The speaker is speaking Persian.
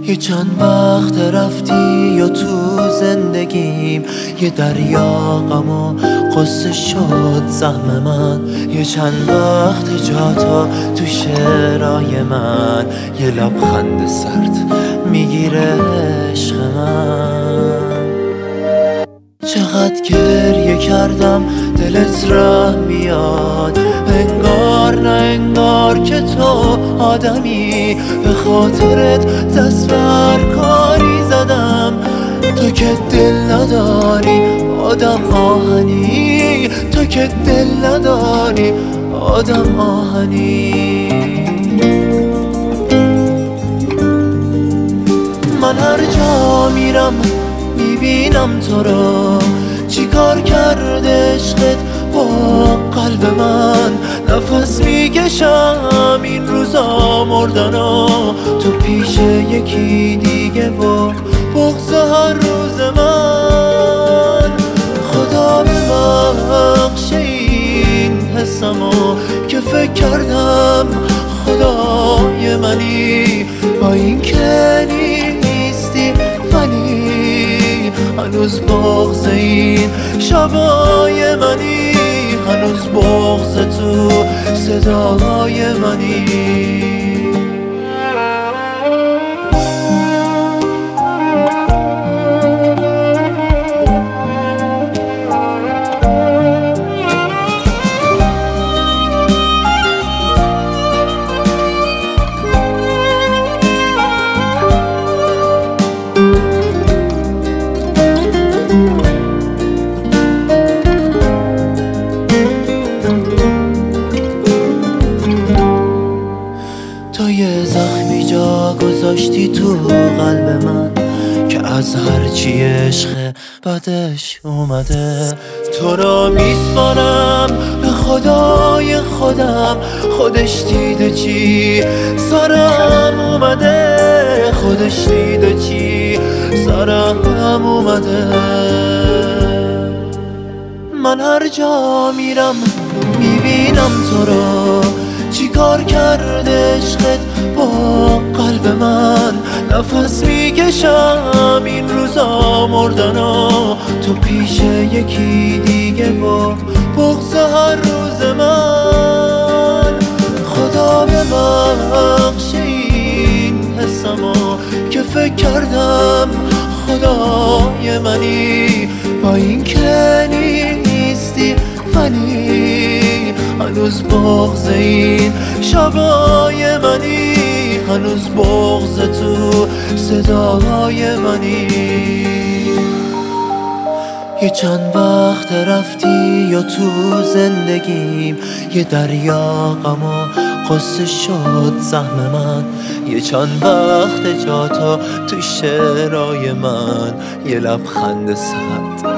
یه چند وقت رفتی و تو زندگیم یه دریا غم و قصه شد زخم من. یه چند وقت جاتا تو شعرهای من یه لبخند سرد میگیره عشق من. چقدر گریه کردم دلت رحم بیاد، انگار نه انگار که تو آدمی. به خاطرت دست بر کاری زدم، تو که دل نداری آدم آهنی، تو که دل نداری آدم آهنی. من هر جا میرم میبینم تو رو، چی کار کرده عشقت با قلب من. نفس میکشم این روزا مردنا تو پیش یکی دیگه و بغض هر روز من. خدا ببخش این حسمو که فکر کردم خدای منی، با این که نیستی ولی هنوز بغض این شبای منی، هنوز بغض تو صدای منی. تو یه زخمی جا گذاشتی تو قلب من که از هرچی عشق بعدش اومده. تو را میسپارم به خدای خودم، خودش دیده چی سرم اومده، خودش دیده چی سرم اومده. من هر جا میرم میبینم تو رو، چی کار کرده عشقت با قلب من. نفس میکشم این روزا مردنا تو پیش یکی دیگه و بغض هر روز من. خدا ببخش این حسمو که فکر کردم خدای منی، با این که نیستی ولی هنوز بغض این شبای منی، هنوز بغض تو صدای منی. یه چند وقت رفتی و تو زندگیم یه دریا غم و قصه شد زخم من. یه چند وقت جاتا تو شعرهای من یه لبخند سرد